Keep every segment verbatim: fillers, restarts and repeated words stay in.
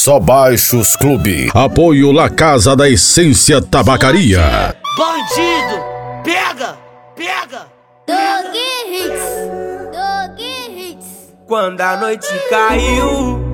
Só Baixos Clube. Apoio La Casa da Essência Tabacaria. Bandido, pega, pega. Dog Hits, Dog Hits. Quando a noite caiu,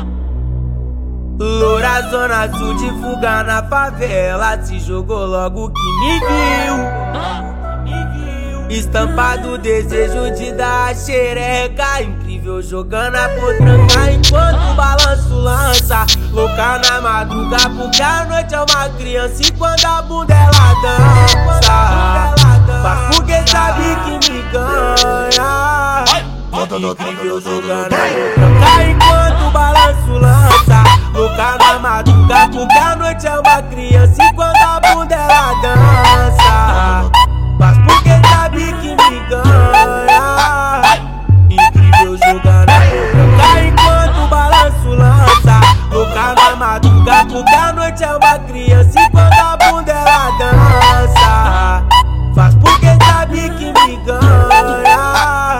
loura zona sul de fuga na favela, se jogou logo que me viu. Estampado o desejo de dar a xereca, incrível jogando a potranca enquanto o balanço lança. Louca na madruga porque a noite é uma criança e quando a bunda ela dança, mas porque sabe que me ganha. Incrível jogando a potranca enquanto o balanço lança. Louca na madruga porque a noite é uma criança e quando a bunda ela dança, mas porque sabe que me ganha. Incrível jogando a potranca enquanto o balanço lança. Louca na madruga porque a noite é uma criança e quando a bunda ela dança, faz porque sabe que me ganha.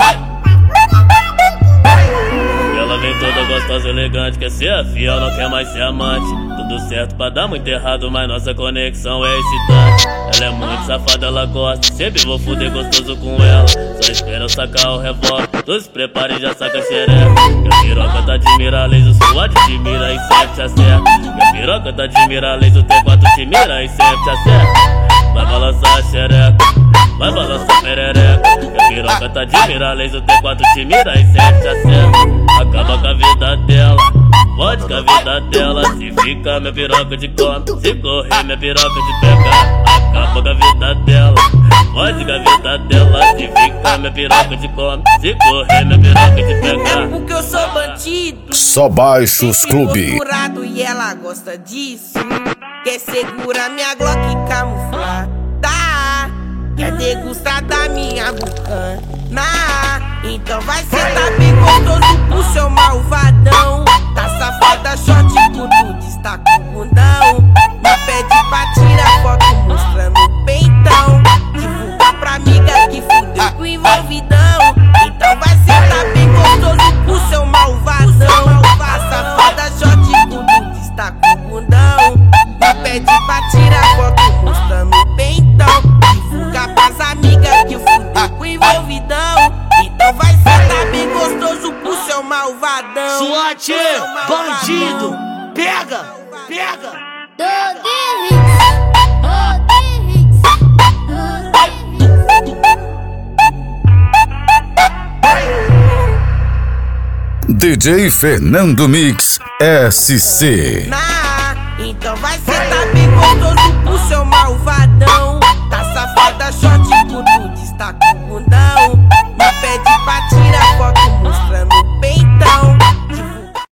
Ela vem toda gostosa, elegante, quer ser a fiel, não quer mais ser amante. Tudo certo pra dar muito errado, mas nossa conexão é excitante. Ela é muito safada, ela gosta, sempre vou fuder gostoso com ela. Só espera eu sacar o revólver, tu se prepara e já saca a xereca. Minha piroca tá de mira, laser, sua de mira e sempre te acerta. Minha piroca tá de mira, laser, o T quatro te mira e sempre te acerta. Vai balançar a xereca, vai balançar a perereca. Minha piroca tá de mira, laser, o T quatro te mira e sempre te acerta. Acaba com a vida dela, pode com a vida dela. Se fica minha piroca de come, se correr minha piroca de pegar. Acaba com a vida dela, pode com a vida dela. Se fica minha piroca de come, se correr minha piroca de pegar. É porque eu sou bandido, Só Baixos Clube. procurado e ela gosta disso. Quer segurar minha Glock e camuflar, tá? Quer degustar da minha bucana, então vai sentar bem gostoso pro seu malvadão. Tá safada, short, tudo destaca o bundão. Me pede pra tirar foto mostrando o peitão. Divulga pra amiga que fudeu com o envolvidão. Então vai sentar bem gostoso pro seu malvadão. Tá safada, short, tudo destaca o bundão. Me pede pra tirar foto mostrando o peitão. Divulga pras amigas que fudeu com o envolvidão. Então vai sentar bem gostoso pro seu malvadão. SWAT, bandido, pega, pega. Dog Hits, Dog Hits, Dog Hits. D J Fernando Mix S C. Na, então vai sentar bem gostoso